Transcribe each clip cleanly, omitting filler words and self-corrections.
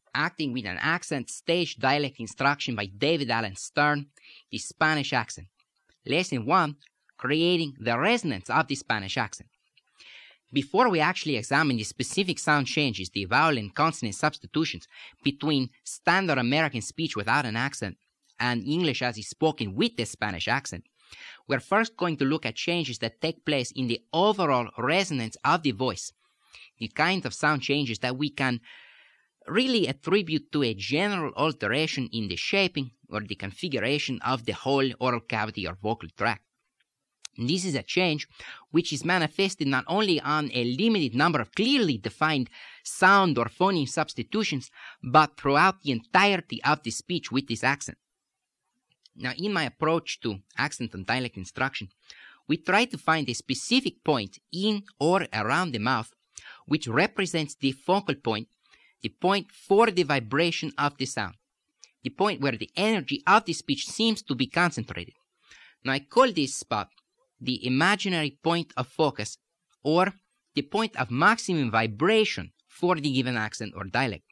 acting with an accent stage dialect instruction by David Allen Stern, the Spanish accent. Lesson 1, creating the resonance of the Spanish accent. Before we actually examine the specific sound changes, the vowel and consonant substitutions between standard American speech without an accent and English as is spoken with the Spanish accent, we're first going to look at changes that take place in the overall resonance of the voice, the kind of sound changes that we can really attribute to a general alteration in the shaping or the configuration of the whole oral cavity or vocal tract. This is a change which is manifested not only on a limited number of clearly defined sound or phoneme substitutions, but throughout the entirety of the speech with this accent. Now, in my approach to accent and dialect instruction, we try to find a specific point in or around the mouth which represents the focal point, the point for the vibration of the sound, the point where the energy of the speech seems to be concentrated. Now, I call this spot the imaginary point of focus, or the point of maximum vibration for the given accent or dialect.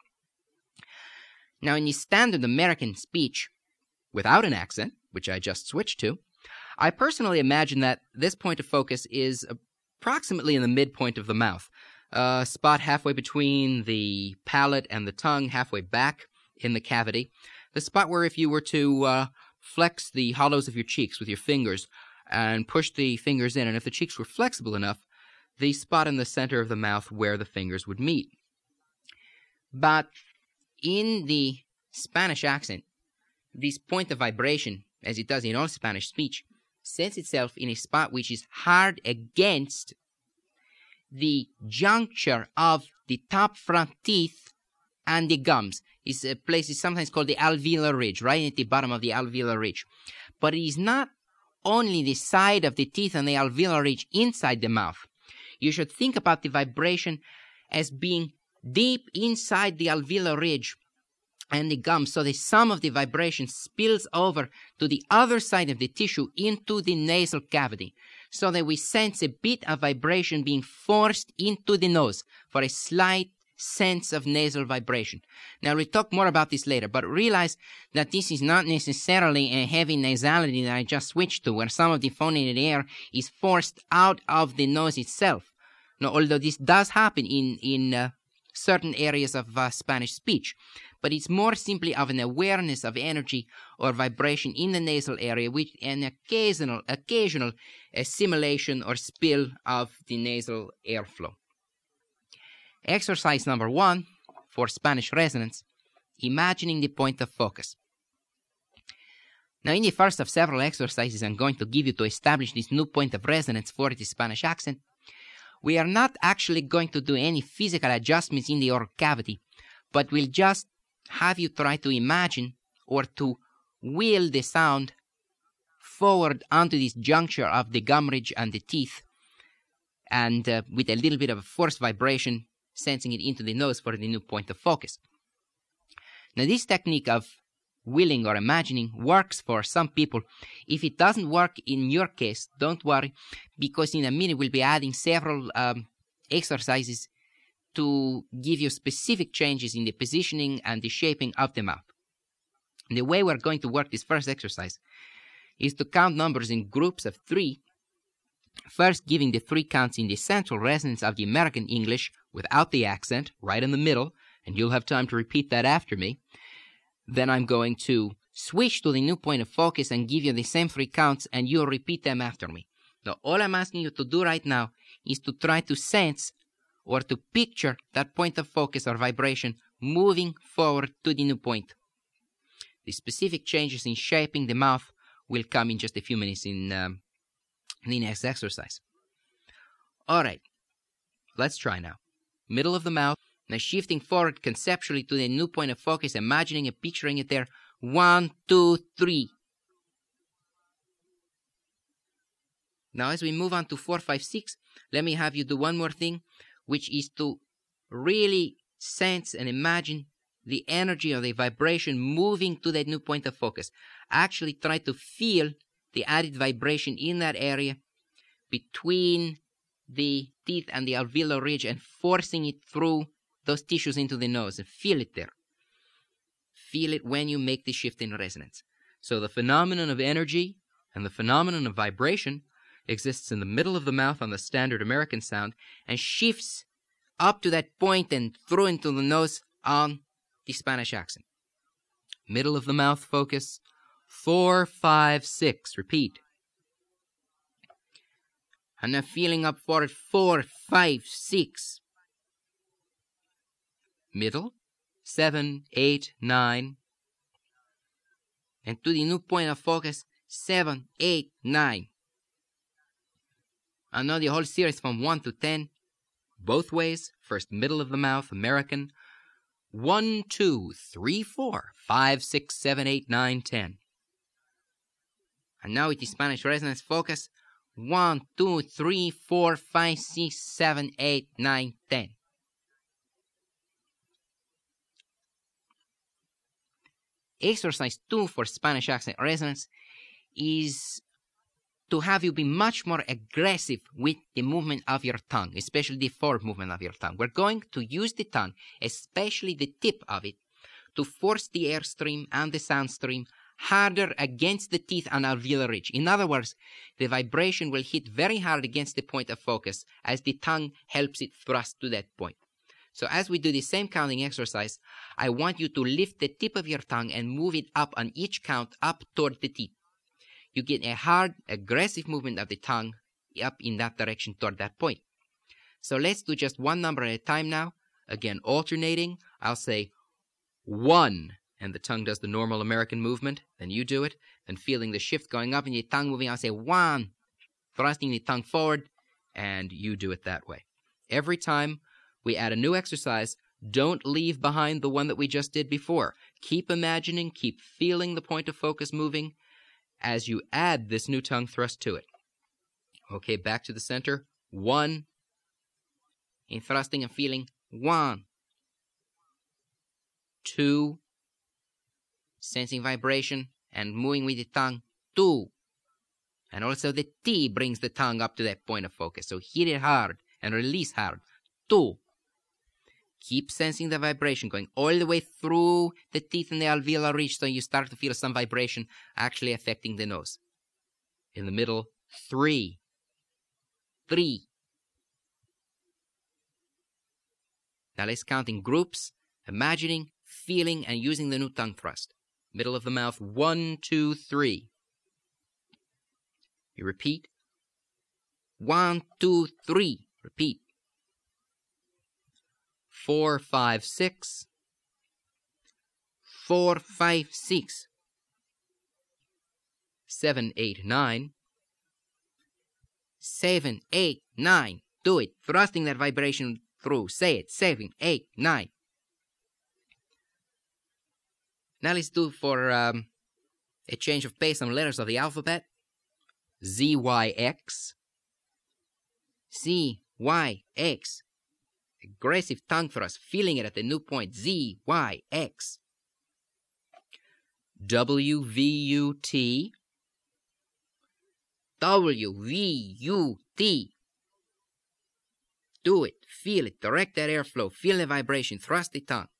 Now, in the standard American speech, without an accent, which I just switched to, I personally imagine that this point of focus is approximately in the midpoint of the mouth, a spot halfway between the palate and the tongue, halfway back in the cavity, the spot where if you were to flex the hollows of your cheeks with your fingers and push the fingers in, and if the cheeks were flexible enough, the spot in the center of the mouth where the fingers would meet. But in the Spanish accent, this point of vibration, as it does in all Spanish speech, sets itself in a spot which is hard against the juncture of the top front teeth and the gums. It's a place is sometimes called the alveolar ridge, right at the bottom of the alveolar ridge. But it is not only the side of the teeth and the alveolar ridge inside the mouth. You should think about the vibration as being deep inside the alveolar ridge and the gums, so that some of the vibration spills over to the other side of the tissue into the nasal cavity, so that we sense a bit of vibration being forced into the nose for a slight sense of nasal vibration. Now, we'll talk more about this later, but realize that this is not necessarily a heavy nasality that I just switched to, where some of the phonated air is forced out of the nose itself. Now, although this does happen in certain areas of Spanish speech, but it's more simply of an awareness of energy or vibration in the nasal area with an occasional assimilation or spill of the nasal airflow. Exercise number 1 for Spanish resonance, imagining the point of focus. Now, in the first of several exercises I'm going to give you to establish this new point of resonance for the Spanish accent, we are not actually going to do any physical adjustments in the oral cavity, but we'll just have you try to imagine or to wheel the sound forward onto this juncture of the gum ridge and the teeth, and with a little bit of a forced vibration, sensing it into the nose for the new point of focus. Now, this technique of willing or imagining works for some people. If it doesn't work in your case, don't worry, because in a minute we'll be adding several exercises to give you specific changes in the positioning and the shaping of the mouth. The way we're going to work this first exercise is to count numbers in groups of 3, first giving the 3 counts in the central resonance of the American English without the accent, right in the middle, and you'll have time to repeat that after me. Then I'm going to switch to the new point of focus and give you the same 3 counts, and you'll repeat them after me. Now, all I'm asking you to do right now is to try to sense or to picture that point of focus or vibration moving forward to the new point. The specific changes in shaping the mouth will come in just a few minutes in the next exercise. All right, let's try now. Middle of the mouth. Now shifting forward conceptually to the new point of focus, imagining and picturing it there. 1, 2, 3. Now as we move on to 4, 5, 6, let me have you do one more thing, which is to really sense and imagine the energy or the vibration moving to that new point of focus. Actually try to feel the added vibration in that area between the teeth and the alveolar ridge and forcing it through those tissues into the nose, and feel it there. feel it when you make the shift in resonance. So the phenomenon of energy and the phenomenon of vibration exists in the middle of the mouth on the standard American sound and shifts up to that point and through into the nose on the Spanish accent. Middle of the mouth focus, 4, 5, 6. Repeat. And now feeling up for it, 4, 5, 6. Middle, 7, 8, 9. And to the new point of focus, 7, 8, 9. And now the whole series from 1 to 10, both ways. First, middle of the mouth, American. 1, 2, 3, 4, 5, 6, 7, 8, 9, 10. And now with the Spanish resonance focus, 1, 2, 3, 4, 5, 6, 7, 8, 9, 10. Exercise 2 for Spanish accent resonance is to have you be much more aggressive with the movement of your tongue, especially the forward movement of your tongue. We're going to use the tongue, especially the tip of it, to force the airstream and the sound stream harder against the teeth and alveolar ridge. In other words, the vibration will hit very hard against the point of focus as the tongue helps it thrust to that point. So as we do the same counting exercise, I want you to lift the tip of your tongue and move it up on each count up toward the teeth. You get a hard, aggressive movement of the tongue up in that direction toward that point. So let's do just one number at a time now. Again, alternating. I'll say 1, and the tongue does the normal American movement. Then you do it. Then feeling the shift going up in your tongue moving, I'll say 1, thrusting the tongue forward, and you do it that way. Every time we add a new exercise, don't leave behind the one that we just did before. Keep imagining, keep feeling the point of focus moving as you add this new tongue thrust to it. Okay, back to the center. 1. In thrusting and feeling, 1. 2. Sensing vibration and moving with the tongue, 2. And also the T brings the tongue up to that point of focus. So hit it hard and release hard. 2. Keep sensing the vibration going all the way through the teeth and the alveolar ridge so you start to feel some vibration actually affecting the nose. In the middle, 3. 3. Now let's count in groups, imagining, feeling, and using the new tongue thrust. Middle of the mouth, 1, 2, 3. You repeat. 1, 2, 3. Repeat. 4, 5, 6. 4, 5, 6. 7, 8, 9. 7, 8, 9. Do it. Thrusting that vibration through. Say it. 7, 8, 9. Now let's do for a change of pace some letters of the alphabet. Z, Y, X. Z, Y, X. Aggressive tongue thrust, feeling it at the new point. Z, Y, X. W, V, U, T. W, V, U, T. Do it. Feel it. Direct that airflow. Feel the vibration. Thrust the tongue.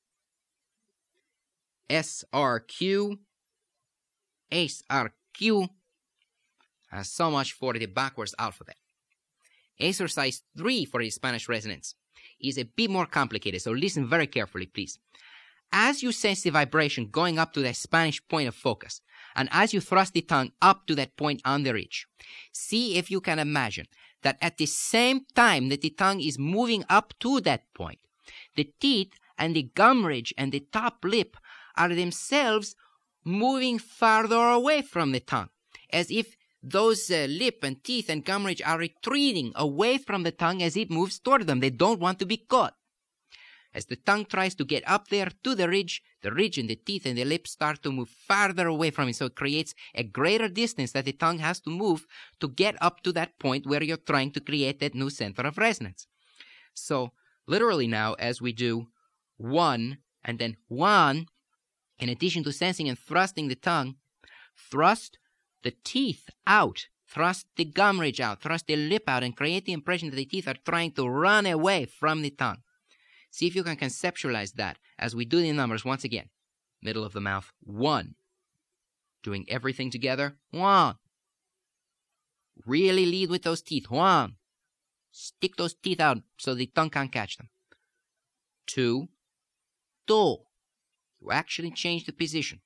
S, R, Q. S, R, Q. So much for the backwards alphabet. Exercise 3 for the Spanish resonance is a bit more complicated, so listen very carefully, please. As you sense the vibration going up to the Spanish point of focus, and as you thrust the tongue up to that point on the ridge, see if you can imagine that at the same time that the tongue is moving up to that point, the teeth and the gum ridge and the top lip are themselves moving farther away from the tongue, as if those lip and teeth and gum ridge are retreating away from the tongue as it moves toward them. They don't want to be caught. As the tongue tries to get up there to the ridge and the teeth and the lips start to move farther away from it. So it creates a greater distance that the tongue has to move to get up to that point where you're trying to create that new center of resonance. So literally now, as we do 1 and then 1, in addition to sensing and thrusting the tongue, thrust the teeth out, thrust the gum ridge out, thrust the lip out, and create the impression that the teeth are trying to run away from the tongue. See if you can conceptualize that as we do the numbers once again. middle of the mouth, one. Doing everything together, one. Really lead with those teeth, one. Stick those teeth out so the tongue can't catch them. Two, do. You actually change the position.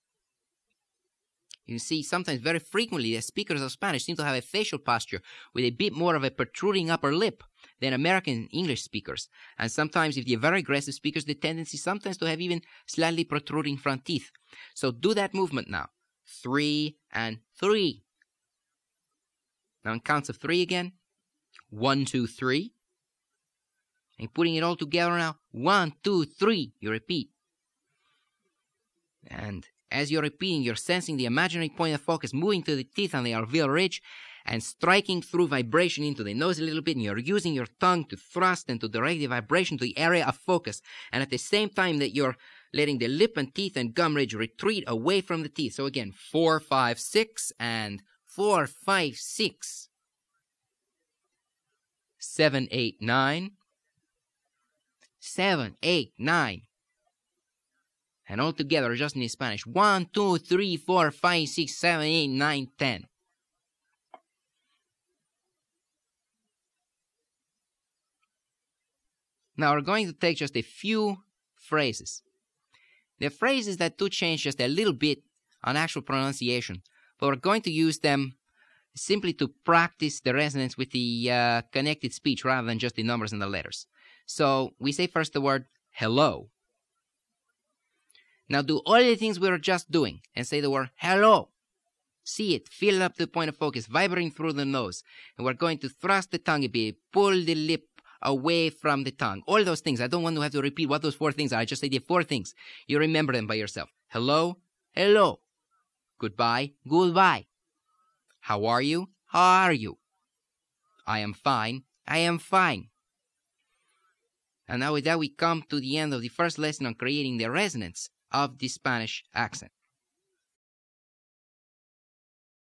You see, sometimes, very frequently, the speakers of Spanish seem to have a facial posture with a bit more of a protruding upper lip than American English speakers. And sometimes, if they're very aggressive speakers, the tendency sometimes to have even slightly protruding front teeth. So do that movement now. 3 and 3. Now in counts of 3 again. 1, 2, 3. And putting it all together now. 1, 2, 3. You repeat. And as you're repeating, you're sensing the imaginary point of focus moving to the teeth on the alveolar ridge and striking through vibration into the nose a little bit, and you're using your tongue to thrust and to direct the vibration to the area of focus. And at the same time that you're letting the lip and teeth and gum ridge retreat away from the teeth. So again, 4, 5, 6, and 4, 5, 6. 7, 8, 9. 7, 8, 9. And all together, just in Spanish. 1, 2, 3, 4, 5, 6, 7, 8, 9, 10. Now we're going to take just a few phrases. They're phrases that do change just a little bit on actual pronunciation, but we're going to use them simply to practice the resonance with the connected speech rather than just the numbers and the letters. So we say first the word hello. Now do all the things we were just doing and say the word hello. See it, feel it up to the point of focus, vibrating through the nose. And we're going to thrust the tongue a bit, pull the lip away from the tongue. All those things. I don't want to have to repeat what those 4 things are. I just say the 4 things. You remember them by yourself. Hello, hello. Goodbye, goodbye. How are you? How are you? I am fine, I am fine. And now with that we come to the end of the first lesson on creating the resonance of the Spanish accent.